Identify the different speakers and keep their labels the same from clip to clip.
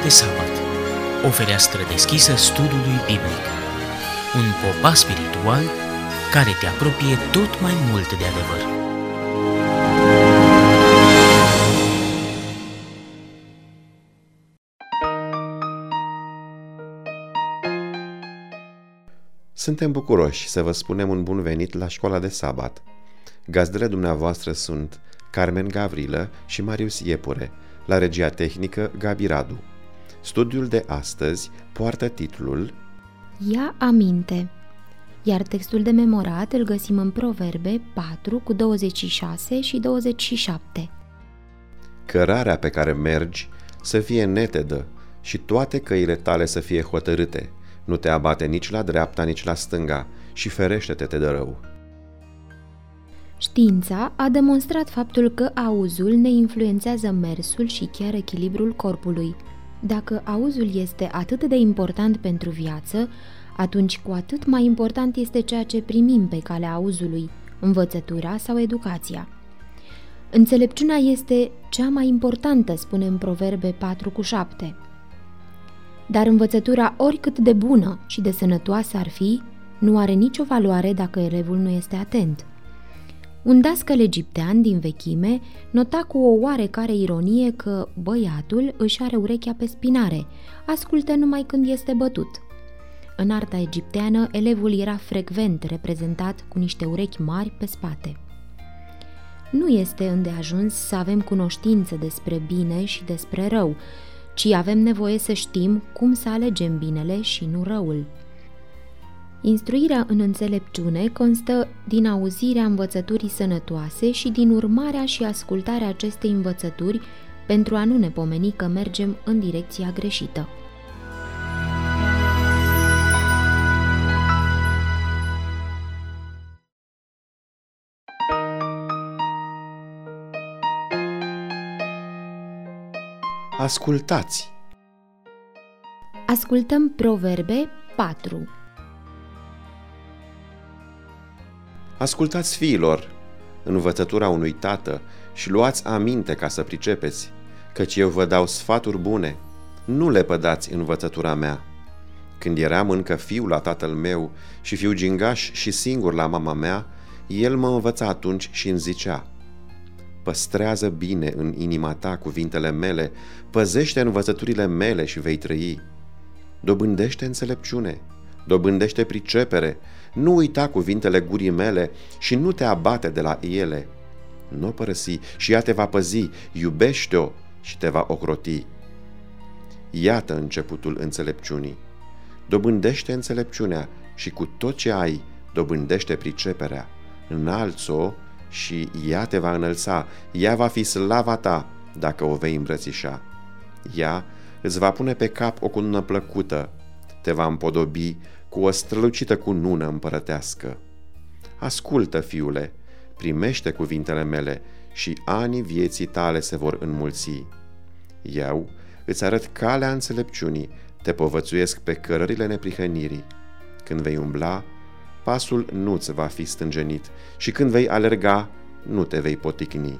Speaker 1: sabat, o fereastră deschisă studiului biblic. Un popas spiritual care te apropie tot mai mult de adevăr.
Speaker 2: Suntem bucuroși să vă spunem un bun venit la școala de sabat. Gazdele dumneavoastră sunt Carmen Gavrilă și Marius Iepure, la regia tehnică Gabi Radu. Studiul de astăzi poartă titlul
Speaker 3: Ia aminte, iar textul de memorat îl găsim în Proverbe 4 cu 26 și 27.
Speaker 2: Cărarea pe care mergi să fie netedă și toate căile tale să fie hotărâte. Nu te abate nici la dreapta, nici la stânga și ferește-te de rău.
Speaker 3: Știința a demonstrat faptul că auzul ne influențează mersul și chiar echilibrul corpului. Dacă auzul este atât de important pentru viață, atunci cu atât mai important este ceea ce primim pe calea auzului, învățătura sau educația. Înțelepciunea este cea mai importantă, spune în Proverbe 4 cu 7. Dar învățătura, oricât de bună și de sănătoasă ar fi, nu are nicio valoare dacă elevul nu este atent. Un dascăl egiptean din vechime nota cu o oarecare ironie că băiatul își are urechea pe spinare, ascultă numai când este bătut. În arta egipteană, elevul era frecvent reprezentat cu niște urechi mari pe spate. Nu este îndeajuns să avem cunoștință despre bine și despre rău, ci avem nevoie să știm cum să alegem binele și nu răul. Instruirea în înțelepciune constă din auzirea învățăturii sănătoase și din urmarea și ascultarea acestei învățături pentru a nu ne pomeni că mergem în direcția greșită.
Speaker 2: Ascultați!
Speaker 3: Ascultăm Proverbe 4.
Speaker 2: Ascultați, fiilor, învățătura unui tată și luați aminte ca să pricepeți, căci eu vă dau sfaturi bune. Nu le pădați învățătura mea. Când eram încă fiul la tatăl meu și fiu gingaș și singur la mama mea, el mă învăța atunci și îmi zicea: păstrează bine în inima ta cuvintele mele, păzește învățăturile mele și vei trăi. Dobândește înțelepciune, dobândește pricepere, nu uita cuvintele gurii mele și nu te abate de la ele. Nu o părăsi și ea te va păzi, iubește-o și te va ocroti. Iată începutul înțelepciunii. Dobândește înțelepciunea și cu tot ce ai, dobândește priceperea. Înalți-o și ea te va înălța, ea va fi slava ta dacă o vei îmbrățișa. Ea îți va pune pe cap o cunună plăcută, te va împodobi cu o strălucită cunună împărătească. Ascultă, fiule, primește cuvintele mele și anii vieții tale se vor înmulți. Eu îți arăt calea înțelepciunii, te povățuiesc pe cărările neprihănirii. Când vei umbla, pasul nu-ți va fi stânjenit și când vei alerga, nu te vei poticni.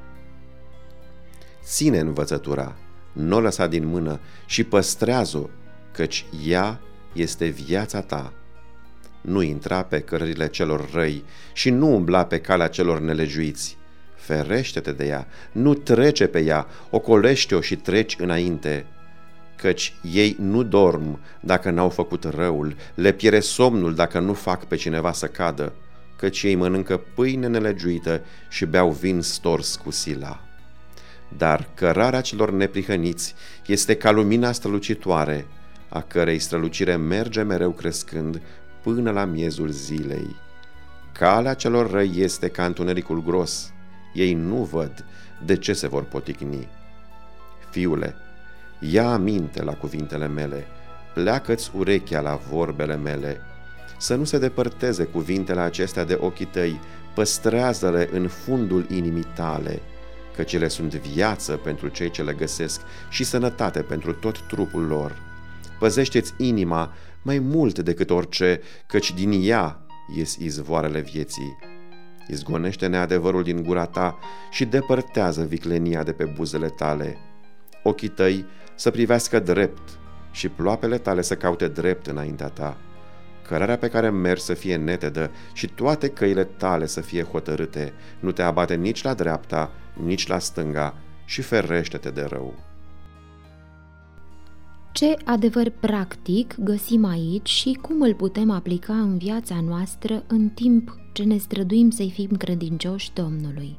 Speaker 2: Ține învățătura, nu o lăsa din mână și păstrează-o, căci ea este viața ta. Nu intra pe cărările celor răi și nu umbla pe calea celor nelegiuiți. Ferește-te de ea, nu trece pe ea, ocolește-o și treci înainte. Căci ei nu dorm dacă n-au făcut răul, le pierde somnul dacă nu fac pe cineva să cadă, căci ei mănâncă pâine nelegiuită și beau vin stors cu sila. Dar cărarea celor neprihăniți este ca lumina strălucitoare, a cărei strălucire merge mereu crescând până la miezul zilei. Calea celor răi este ca întunericul gros, ei nu văd, de ce se vor poticni? Fiule, ia aminte la cuvintele mele, pleacă-ți urechea la vorbele mele, să nu se depărteze cuvintele acestea de ochii tăi, păstrează-le în fundul inimii tale, căci ele sunt viață pentru cei ce le găsesc și sănătate pentru tot trupul lor. Păzește-ți inima mai mult decât orice, căci din ea ies izvoarele vieții. Izgonește neadevărul din gura ta și depărtează viclenia de pe buzele tale. Ochii tăi să privească drept și ploapele tale să caute drept înaintea ta. Cărarea pe care mergi să fie netedă și toate căile tale să fie hotărâte, nu te abate nici la dreapta, nici la stânga și ferește-te de rău.
Speaker 3: Ce adevăr practic găsim aici și cum îl putem aplica în viața noastră în timp ce ne străduim să-i fim credincioși Domnului?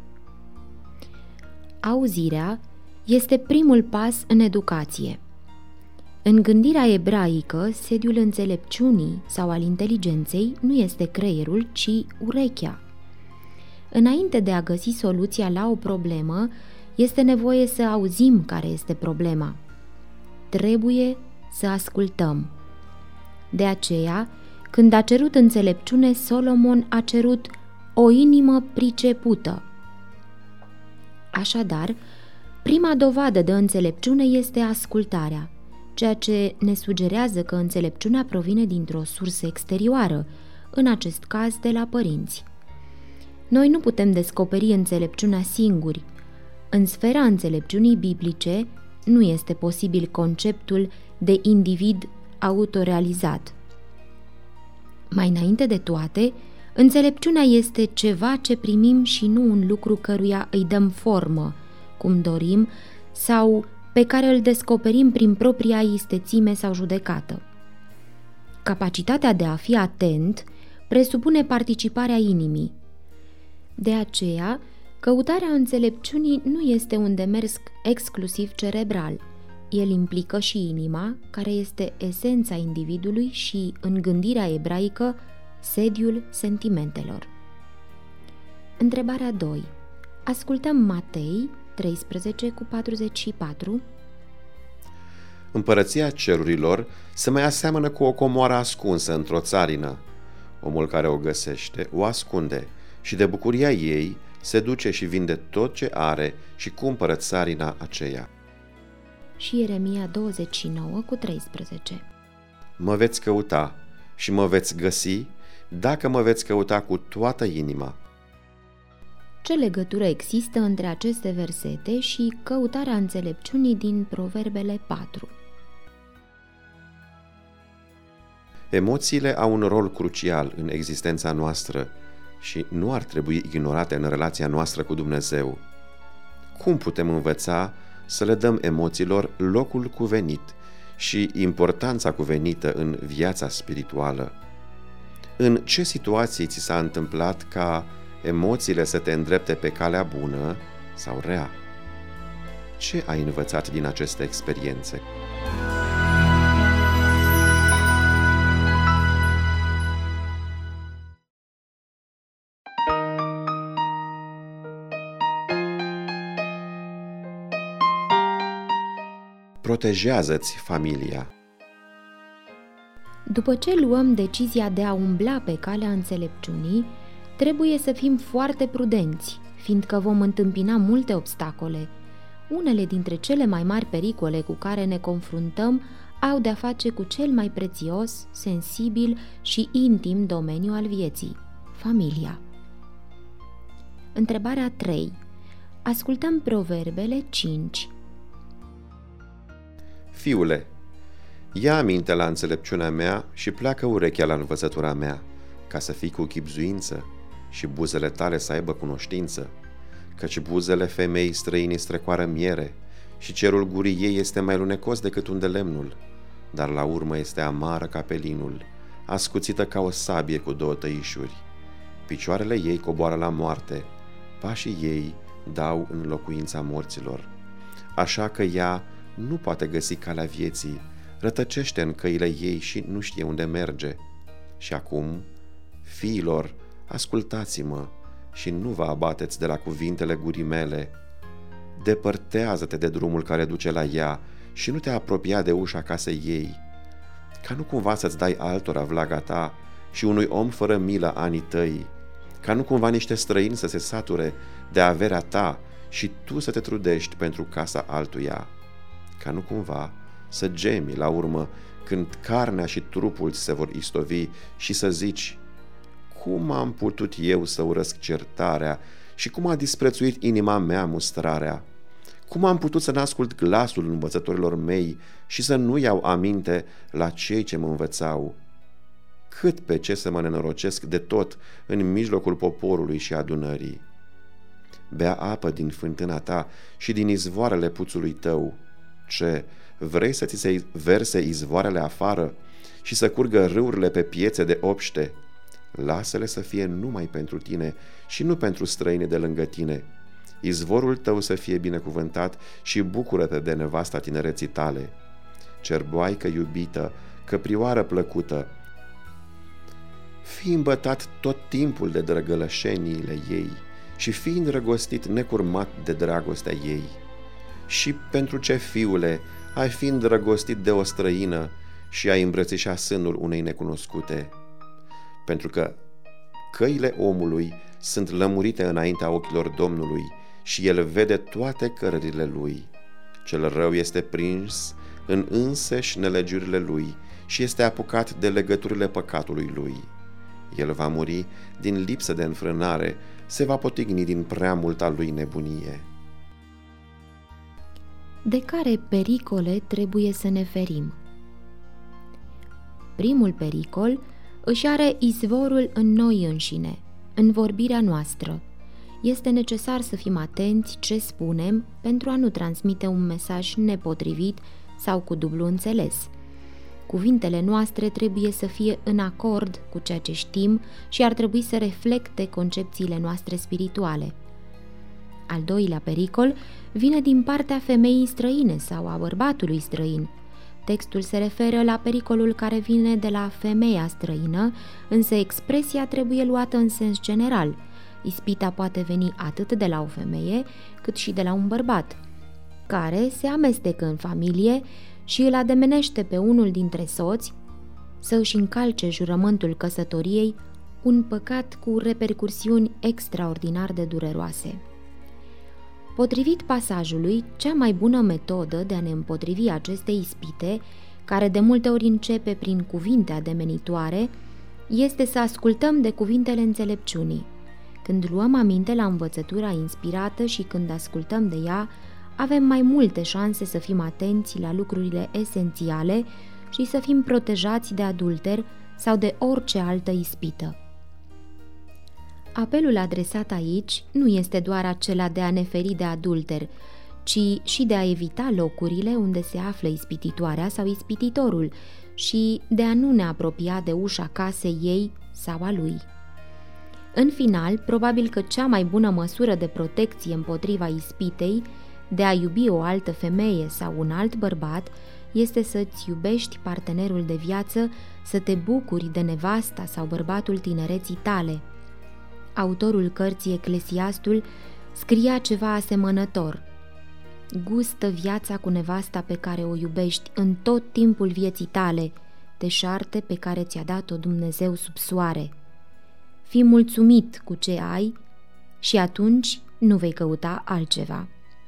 Speaker 3: Auzirea este primul pas în educație. În gândirea ebraică, sediul înțelepciunii sau al inteligenței nu este creierul, ci urechea. Înainte de a găsi soluția la o problemă, este nevoie să auzim care este problema. Trebuie să ascultăm. De aceea, când a cerut înțelepciune, Solomon a cerut o inimă pricepută. Așadar, prima dovadă de înțelepciune este ascultarea, ceea ce ne sugerează că înțelepciunea provine dintr-o sursă exterioară, în acest caz de la părinți. Noi nu putem descoperi înțelepciunea singuri. În sfera înțelepciunii biblice nu este posibil conceptul de individ autorealizat. Mai înainte de toate, înțelepciunea este ceva ce primim și nu un lucru căruia îi dăm formă, cum dorim, sau pe care îl descoperim prin propria istețime sau judecată. Capacitatea de a fi atent presupune participarea inimii. De aceea, căutarea înțelepciunii nu este un demers exclusiv cerebral. El implică și inima, care este esența individului și, în gândirea ebraică, sediul sentimentelor. Întrebarea 2. Ascultăm Matei 13:44.
Speaker 2: Împărăția cerurilor se mai aseamănă cu o comoară ascunsă într-o țarină. Omul care o găsește o ascunde și de bucuria ei se duce și vinde tot ce are și cumpără țarina aceea.
Speaker 3: Și Ieremia 29:13.
Speaker 2: Mă veți căuta și mă veți găsi dacă mă veți căuta cu toată inima.
Speaker 3: Ce legătură există între aceste versete și căutarea înțelepciunii din Proverbele 4?
Speaker 2: Emoțiile au un rol crucial în existența noastră și nu ar trebui ignorate în relația noastră cu Dumnezeu. Cum putem învăța să le dăm emoțiilor locul cuvenit și importanța cuvenită în viața spirituală? În ce situații ți s-a întâmplat ca emoțiile să te îndrepte pe calea bună sau rea? Ce ai învățat din aceste experiențe? Protejează-ți familia.
Speaker 3: După ce luăm decizia de a umbla pe calea înțelepciunii, trebuie să fim foarte prudenți, fiindcă vom întâmpina multe obstacole. Unele dintre cele mai mari pericole cu care ne confruntăm au de-a face cu cel mai prețios, sensibil și intim domeniu al vieții, familia. Întrebarea 3. Ascultăm Proverbele 5.
Speaker 2: Fiule, ia aminte la înțelepciunea mea și pleacă urechea la învățătura mea, ca să fii cu chibzuință și buzele tale să aibă cunoștință, căci buzele femeii străine strecoară miere și cerul gurii ei este mai lunecos decât un de lemnul, dar la urmă este amară ca pelinul, ascuțită ca o sabie cu 2 tăișuri. Picioarele ei coboară la moarte, pașii ei dau în locuința morților. Așa că ea nu poate găsi calea vieții, rătăcește în căile ei și nu știe unde merge. Și acum, fiilor, ascultați-mă și nu vă abateți de la cuvintele gurii mele. Depărtează-te de drumul care duce la ea și nu te apropia de ușa casei ei, ca nu cumva să-ți dai altora vlaga ta și unui om fără milă anii tăi, ca nu cumva niște străini să se sature de averea ta și tu să te trudești pentru casa altuia, ca nu cumva să gemi la urmă când carnea și trupul ți se vor istovi și să zici: cum am putut eu să urăsc certarea și cum a disprețuit inima mea mustrarea? Cum am putut să n-ascult glasul învățătorilor mei și să nu iau aminte la cei ce mă învățau? Cât pe ce să mă nenorocesc de tot în mijlocul poporului și adunării. Bea apă din fântâna ta și din izvoarele puțului tău. Ce, vrei să ți se verse izvoarele afară și să curgă râurile pe piețe de obște? Lasă-le să fie numai pentru tine și nu pentru străini de lângă tine. Izvorul tău să fie binecuvântat și bucură-te de nevasta tinereții tale. Cerboaică iubită, căprioară plăcută, fii îmbătat tot timpul de drăgălășeniile ei și fii îndrăgostit necurmat de dragostea ei. Și pentru ce, fiule, ai fi îndrăgostit de o străină și ai îmbrățișa sânul unei necunoscute? Pentru că căile omului sunt lămurite înaintea ochilor Domnului și el vede toate cărările lui. Cel rău este prins în însăși nelegiurile lui și este apucat de legăturile păcatului lui. El va muri din lipsă de înfrânare, se va potigni din prea multa lui nebunie.
Speaker 3: De care pericole trebuie să ne ferim? Primul pericol își are izvorul în noi înșine, în vorbirea noastră. Este necesar să fim atenți ce spunem pentru a nu transmite un mesaj nepotrivit sau cu dublu înțeles. Cuvintele noastre trebuie să fie în acord cu ceea ce știm și ar trebui să reflecte concepțiile noastre spirituale. Al doilea pericol vine din partea femeii străine sau a bărbatului străin. Textul se referă la pericolul care vine de la femeia străină, însă expresia trebuie luată în sens general. Ispita poate veni atât de la o femeie, cât și de la un bărbat, care se amestecă în familie și îl ademenește pe unul dintre soți să își încalce jurământul căsătoriei, un păcat cu repercursiuni extraordinar de dureroase. Potrivit pasajului, cea mai bună metodă de a ne împotrivi acestei ispite, care de multe ori începe prin cuvinte ademenitoare, este să ascultăm de cuvintele înțelepciunii. Când luăm aminte la învățătura inspirată și când ascultăm de ea, avem mai multe șanse să fim atenți la lucrurile esențiale și să fim protejați de adulter sau de orice altă ispită. Apelul adresat aici nu este doar acela de a ne feri de adulter, ci și de a evita locurile unde se află ispititoarea sau ispititorul și de a nu ne apropia de ușa casei ei sau a lui. În final, probabil că cea mai bună măsură de protecție împotriva ispitei de a iubi o altă femeie sau un alt bărbat este să-ți iubești partenerul de viață, să te bucuri de nevasta sau bărbatul tinereții tale. Autorul cărții Eclesiastul scria ceva asemănător: gustă viața cu nevasta pe care o iubești în tot timpul vieții tale, deșarte pe care ți-a dat-o Dumnezeu sub soare. Fii mulțumit cu ce ai și atunci nu vei căuta altceva.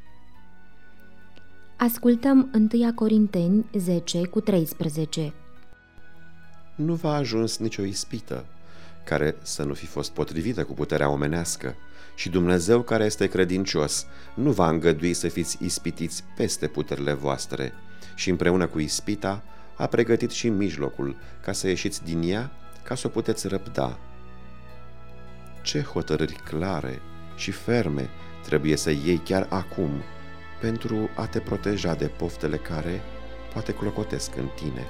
Speaker 3: Ascultăm 1 Corinteni 10:13.
Speaker 2: Nu v-a ajuns nicio ispită care să nu fi fost potrivită cu puterea omenească și Dumnezeu, care este credincios, nu va îngădui să fiți ispitiți peste puterile voastre și împreună cu ispita a pregătit și mijlocul ca să ieșiți din ea, ca să o puteți răbda. Ce hotărâri clare și ferme trebuie să iei chiar acum pentru a te proteja de poftele care poate clocotesc în tine.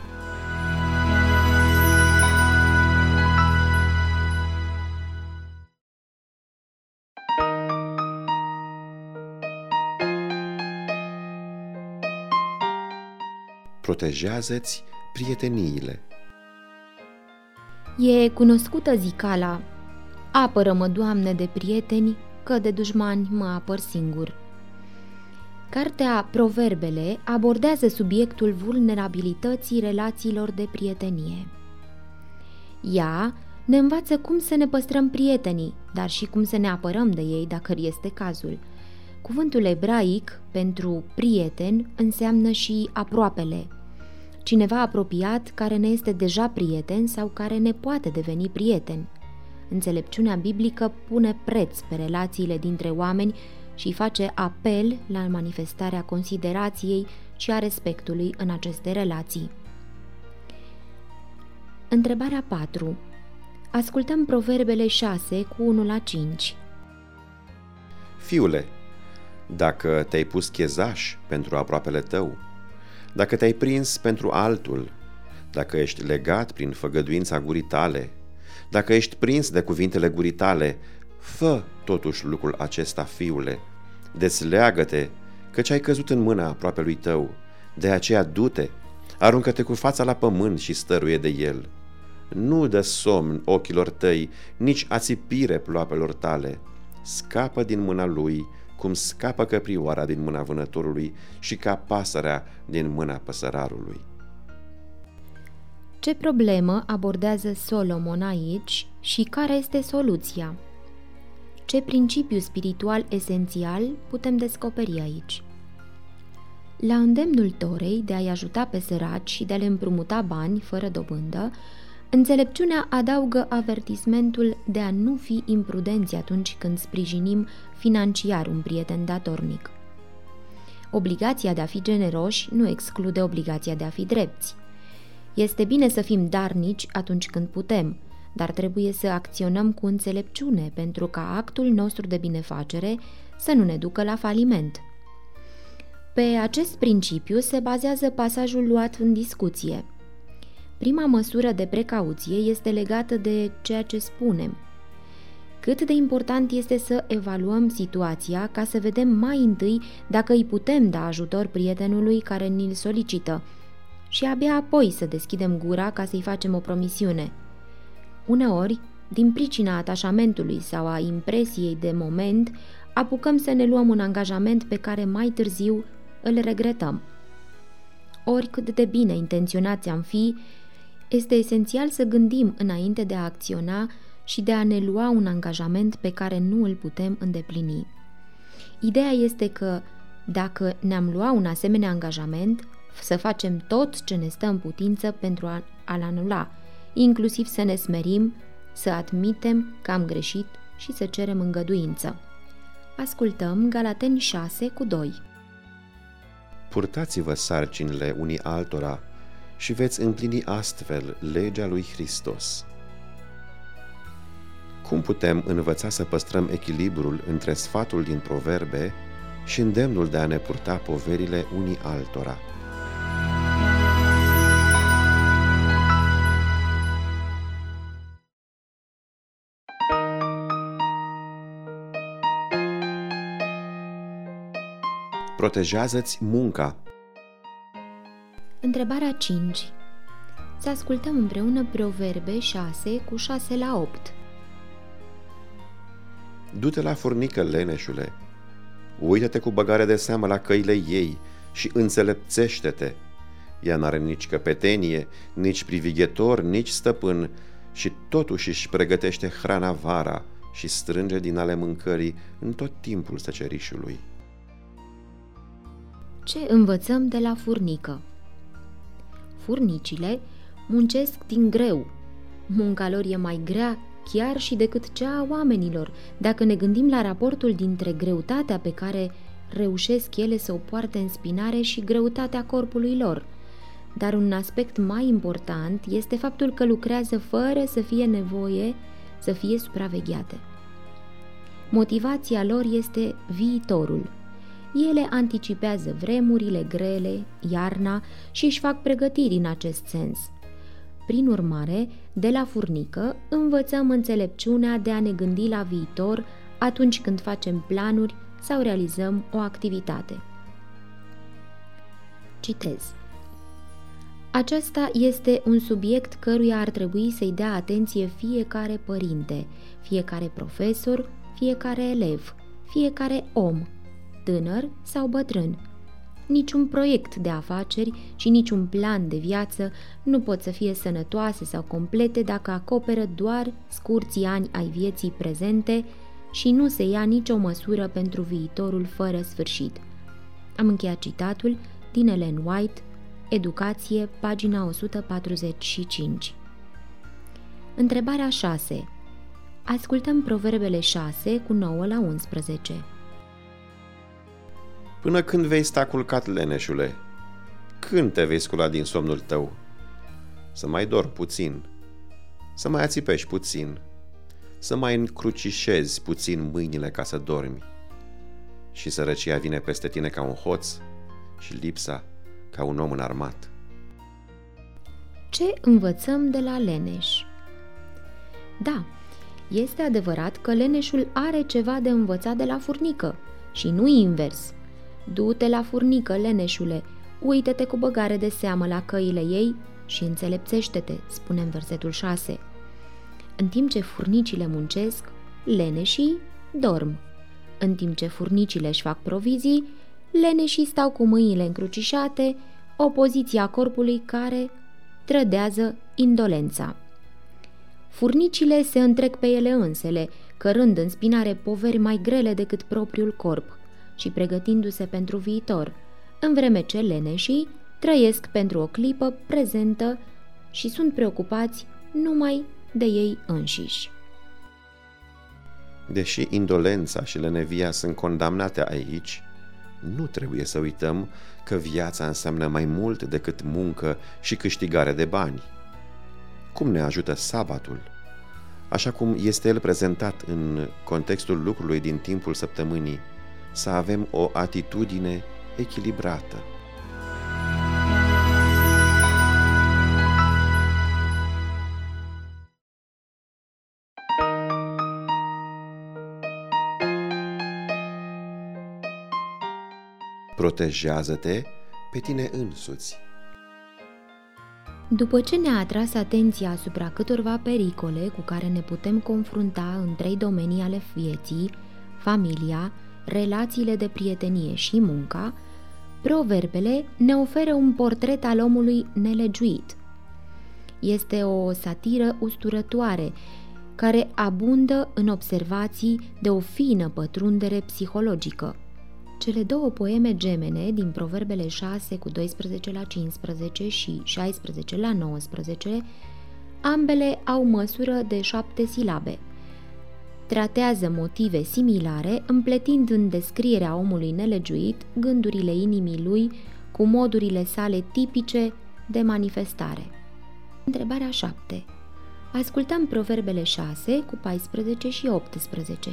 Speaker 2: Protejează-ți prieteniile.
Speaker 3: E cunoscută zicala: apără-mă, Doamne, de prieteni, că de dușmani mă apăr singur. Cartea Proverbele abordează subiectul vulnerabilității relațiilor de prietenie. Ea ne învață cum să ne păstrăm prietenii, dar și cum să ne apărăm de ei dacă este cazul. Cuvântul ebraic pentru prieten înseamnă și aproapele, cineva apropiat care ne este deja prieten sau care ne poate deveni prieten. Înțelepciunea biblică pune preț pe relațiile dintre oameni și face apel la manifestarea considerației și a respectului în aceste relații. Întrebarea 4. Ascultăm Proverbele 6 cu 1-5.
Speaker 2: Fiule, dacă te-ai pus chezaș pentru aproapele tău, dacă te-ai prins pentru altul, dacă ești legat prin făgăduința gurii tale, dacă ești prins de cuvintele gurii tale, fă totuși lucrul acesta, fiule, desleagă-te, căci ai căzut în mâna aproapelui tău, de aceea du-te, aruncă-te cu fața la pământ și stăruie de el. Nu dă somn ochilor tăi, nici ațipire ploapelor tale, scapă din mâna lui, cum scapă căprioara din mâna vânătorului și ca pasărea din mâna păsărarului.
Speaker 3: Ce problemă abordează Solomon aici și care este soluția? Ce principiu spiritual esențial putem descoperi aici? La îndemnul Torei de a-i ajuta pe săraci și de a le împrumuta bani fără dobândă, înțelepciunea adaugă avertismentul de a nu fi imprudenți atunci când sprijinim financiar un prieten datornic. Obligația de a fi generoși nu exclude obligația de a fi drepți. Este bine să fim darnici atunci când putem, dar trebuie să acționăm cu înțelepciune pentru ca actul nostru de binefacere să nu ne ducă la faliment. Pe acest principiu se bazează pasajul luat în discuție. Prima măsură de precauție este legată de ceea ce spunem. Cât de important este să evaluăm situația ca să vedem mai întâi dacă îi putem da ajutor prietenului care ni-l solicită și abia apoi să deschidem gura ca să-i facem o promisiune. Uneori, din pricina atașamentului sau a impresiei de moment, apucăm să ne luăm un angajament pe care mai târziu îl regretăm. Oricât de bine intenționați am fi, este esențial să gândim înainte de a acționa și de a ne lua un angajament pe care nu îl putem îndeplini. Ideea este că, dacă ne-am luat un asemenea angajament, să facem tot ce ne stă în putință pentru a-l anula, inclusiv să ne smerim, să admitem că am greșit și să cerem îngăduință. Ascultăm Galateni 6 cu 2.
Speaker 2: Purtați-vă sarcinile unii altora și veți împlini astfel legea lui Hristos. Cum putem învăța să păstrăm echilibrul între sfatul din Proverbe și îndemnul de a ne purta poverile unii altora? Protejează-ți munca.
Speaker 3: Întrebarea 5. Să ascultăm împreună Proverbe 6 cu 6-8.
Speaker 2: Du-te la furnică, leneșule, uită-te cu băgare de seamă la căile ei și înțelepțește-te. Ea n-are nici căpetenie, nici privighetor, nici stăpân și totuși își pregătește hrana vara și strânge din ale mâncării în tot timpul secerișului.
Speaker 3: Ce învățăm de la furnică? Furnicile muncesc din greu. Munca lor e mai grea chiar și decât cea a oamenilor, dacă ne gândim la raportul dintre greutatea pe care reușesc ele să o poarte în spinare și greutatea corpului lor. Dar un aspect mai important este faptul că lucrează fără să fie nevoie să fie supravegheate. Motivația lor este viitorul. Ele anticipează vremurile grele, iarna și își fac pregătiri în acest sens. Prin urmare, de la furnică învățăm înțelepciunea de a ne gândi la viitor atunci când facem planuri sau realizăm o activitate. Citez. Acesta este un subiect căruia ar trebui să-i dea atenție fiecare părinte, fiecare profesor, fiecare elev, fiecare om, tânăr sau bătrân. Niciun proiect de afaceri și niciun plan de viață nu pot să fie sănătoase sau complete dacă acoperă doar scurții ani ai vieții prezente și nu se ia nicio măsură pentru viitorul fără sfârșit. Am încheiat citatul din Ellen White, Educație, pagina 145. Întrebarea 6. Ascultăm Proverbele 6 cu 9-11.
Speaker 2: Până când vei sta culcat, leneșule? Când te vei scula din somnul tău? Să mai dormi puțin, să mai ațipești puțin, să mai încrucișezi puțin mâinile ca să dormi. Și sărăcia vine peste tine ca un hoț și lipsa ca un om înarmat.
Speaker 3: Ce învățăm de la leneș? Da, este adevărat că leneșul are ceva de învățat de la furnică și nu invers. Du-te la furnică, leneșule, uită-te cu băgare de seamă la căile ei și înțelepțește-te, spune în versetul 6. În timp ce furnicile muncesc, leneșii dorm. În timp ce furnicile își fac provizii, leneșii stau cu mâinile încrucișate, o poziție a corpului care trădează indolența. Furnicile se întrec pe ele însele, cărând în spinare poveri mai grele decât propriul corp și pregătindu-se pentru viitor, în vreme ce leneșii trăiesc pentru o clipă prezentă și sunt preocupați numai de ei înșiși.
Speaker 2: Deși indolența și lenevia sunt condamnate aici, nu trebuie să uităm că viața înseamnă mai mult decât muncă și câștigare de bani. Cum ne ajută sabatul, așa cum este el prezentat în contextul lucrului din timpul săptămânii, să avem o atitudine echilibrată. Protejează-te pe tine însuți.
Speaker 3: După ce ne-a atras atenția asupra câtorva pericole cu care ne putem confrunta în 3 domenii ale vieții, familia, relațiile de prietenie și munca, Proverbele ne oferă un portret al omului nelegiuit. Este o satiră usturătoare care abundă în observații de o fină pătrundere psihologică. Cele 2 poeme gemene din Proverbele 6 cu 12 la 15 și 16 la 19, ambele au măsură de 7 silabe. Tratează motive similare, împletind în descrierea omului nelegiuit gândurile inimii lui cu modurile sale tipice de manifestare. Întrebarea 7. Ascultăm Proverbele 6 cu 14 și 18.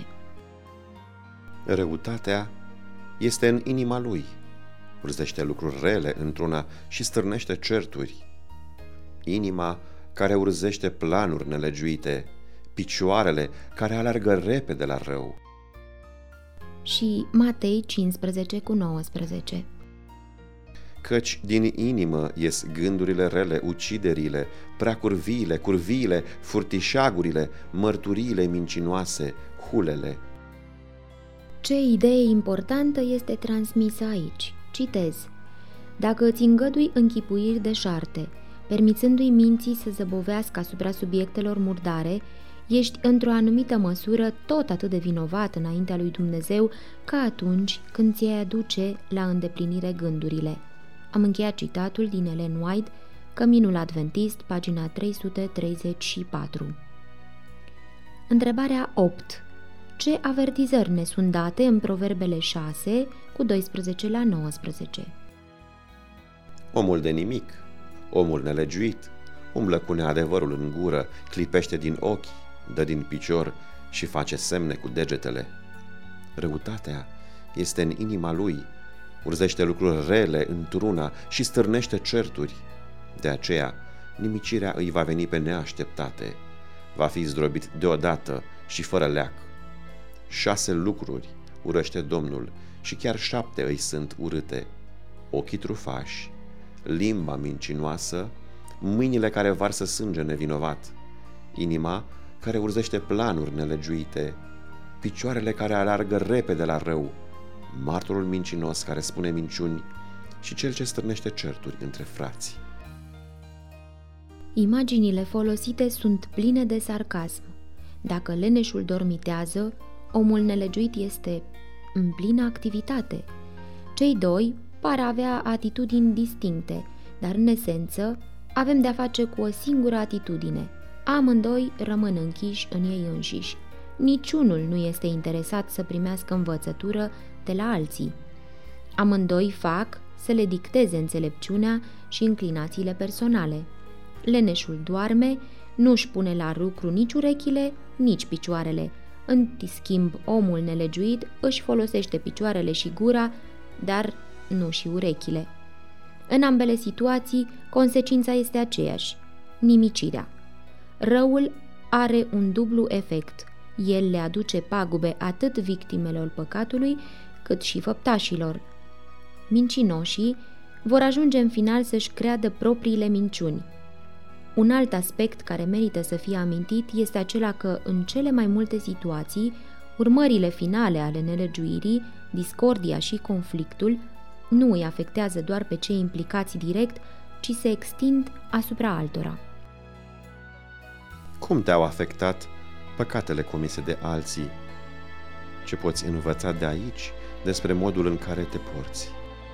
Speaker 2: Răutatea este în inima lui, urzește lucruri rele într-una și stârnește certuri. Inima care urzește planuri nelegiuite, picioarele care alergă repede la rău.
Speaker 3: Și Matei 15 cu 19.
Speaker 2: Căci din inimă ies gândurile rele, uciderile, prea curviile, furtișagurile, mărturiile mincinoase, hulele.
Speaker 3: Ce idee importantă este transmisă aici. Citez. Dacă îți îngădui închipuiri deșarte, permițându-i minții să zăbovească asupra subiectelor murdare, ești într-o anumită măsură tot atât de vinovat înaintea lui Dumnezeu ca atunci când ți-ai aduce la îndeplinire gândurile. Am încheiat citatul din Ellen White, Căminul Adventist, pagina 334. Întrebarea 8. Ce avertizări ne sunt date în Proverbele 6 cu 12 la 19?
Speaker 2: Omul de nimic, omul nelegiuit, umblă cu neadevărul în gură, clipește din ochi, dă din picior și face semne cu degetele. Răutatea este în inima lui, urzește lucruri rele într-una și stârnește certuri. De aceea, nimicirea îi va veni pe neașteptate, va fi zdrobit deodată și fără leac. 6 lucruri urăște Domnul și chiar 7 îi sunt urâte: ochii trufași, limba mincinoasă, mâinile care varsă sânge nevinovat, inima care urzește planuri nelegiuite, picioarele care alargă repede la rău, martorul mincinos care spune minciuni și cel ce stârnește certuri între frați.
Speaker 3: Imaginile folosite sunt pline de sarcasm. Dacă leneșul dormitează, omul nelegiuit este în plină activitate. Cei 2 par avea atitudini distincte, dar în esență avem de-a face cu o singură atitudine. Amândoi rămân închiși în ei înșiși. Niciunul nu este interesat să primească învățătură de la alții. Amândoi fac să le dicteze înțelepciunea și inclinațiile personale. Leneșul doarme, nu își pune la lucru nici urechile, nici picioarele. În schimb, omul nelegiuit își folosește picioarele și gura, dar nu și urechile. În ambele situații, consecința este aceeași: nimicirea. Răul are un dublu efect. El le aduce pagube atât victimelor păcatului, cât și făptașilor. Mincinoșii vor ajunge în final să-și creadă propriile minciuni. Un alt aspect care merită să fie amintit este acela că, în cele mai multe situații, urmările finale ale nelegiuirii, discordia și conflictul, nu îi afectează doar pe cei implicați direct, ci se extind asupra altora.
Speaker 2: Cum te-au afectat păcatele comise de alții? Ce poți învăța de aici despre modul în care te porți?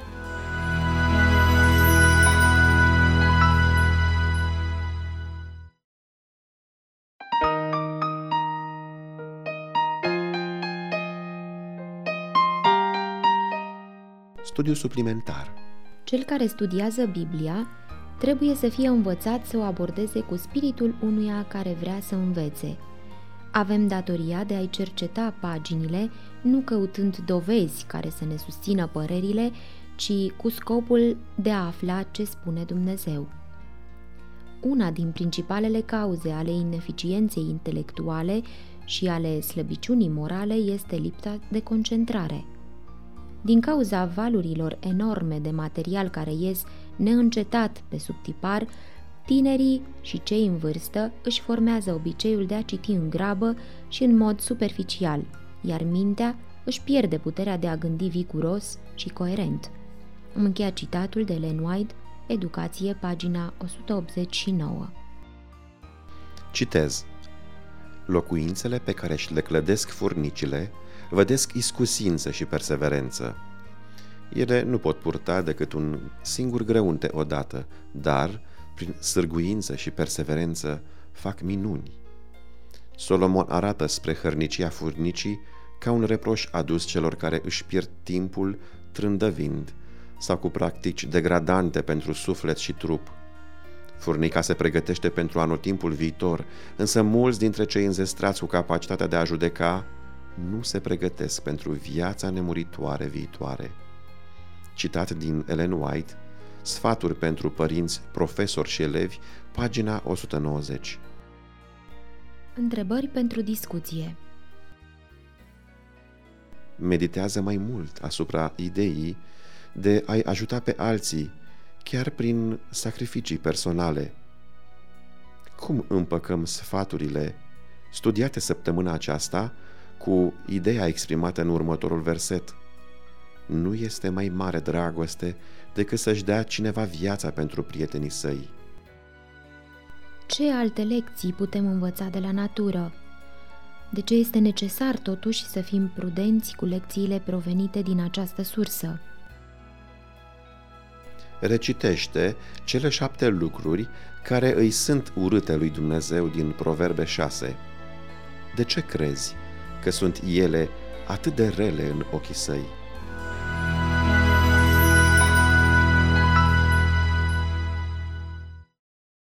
Speaker 2: Studiu suplimentar.
Speaker 3: Cel care studiază Biblia trebuie să fie învățat să o abordeze cu spiritul unuia care vrea să învețe. Avem datoria de a-i cerceta paginile, nu căutând dovezi care să ne susțină părerile, ci cu scopul de a afla ce spune Dumnezeu. Una din principalele cauze ale ineficienței intelectuale și ale slăbiciunii morale este lipsa de concentrare. Din cauza valurilor enorme de material care ies neîncetat pe sub tipar, tinerii și cei în vârstă își formează obiceiul de a citi în grabă și în mod superficial, iar mintea își pierde puterea de a gândi viguros și coerent. Am încheiat citatul de Ellen White, Educație, pagina 189.
Speaker 2: Citez. Locuințele pe care și le clădesc furnicile vădesc iscusință și perseverență. Ele nu pot purta decât un singur greunte odată, dar, prin sârguință și perseverență, fac minuni. Solomon arată spre hărnicia furnicii ca un reproș adus celor care își pierd timpul trândăvind sau cu practici degradante pentru suflet și trup. Furnica se pregătește pentru anotimpul viitor, însă mulți dintre cei înzestrați cu capacitatea de a judeca nu se pregătesc pentru viața nemuritoare viitoare. Citat din Ellen White, Sfaturi pentru părinți, profesori și elevi, pagina 190.
Speaker 3: Întrebări pentru discuție.
Speaker 2: Meditează mai mult asupra ideii de a-i ajuta pe alții, chiar prin sacrificii personale. Cum împăcăm sfaturile studiate săptămâna aceasta cu ideea exprimată în următorul verset? Nu este mai mare dragoste decât să-și dea cineva viața pentru prietenii săi.
Speaker 3: Ce alte lecții putem învăța de la natură? De ce este necesar totuși să fim prudenți cu lecțiile provenite din această sursă?
Speaker 2: Recitește cele 7 lucruri care îi sunt urâte lui Dumnezeu din Proverbe 6. De ce crezi că sunt ele atât de rele în ochii săi?